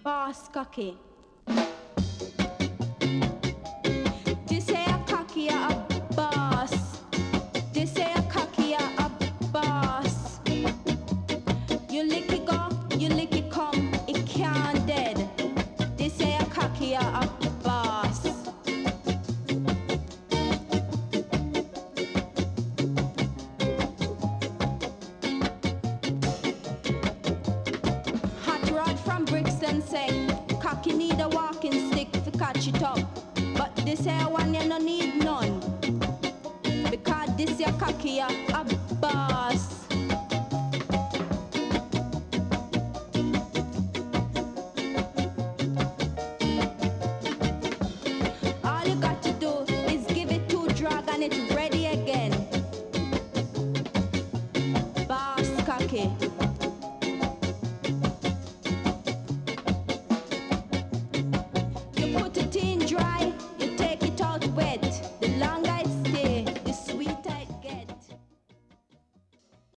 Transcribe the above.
boss cocky. This say a cocky a boss. This say a cocky a boss. You lick it go, you lick it come, it can't dead. This say a cocky a boss. Hot rod from Brixton say, cocky need a walking stick to catch it up. But this here one you no need none. Because this your cocky a boss. All you got to do is give it to drag and it's ready again. Boss cocky.